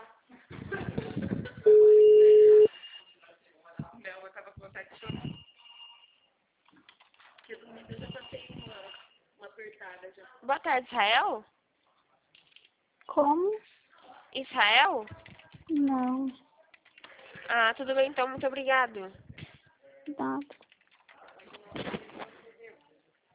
Não, eu tava com vontade de chorar. Porque domingo eu já passei uma apertada já. Boa tarde, Israel? Como? Israel? Não. Ah, tudo bem então, muito obrigado. Nada.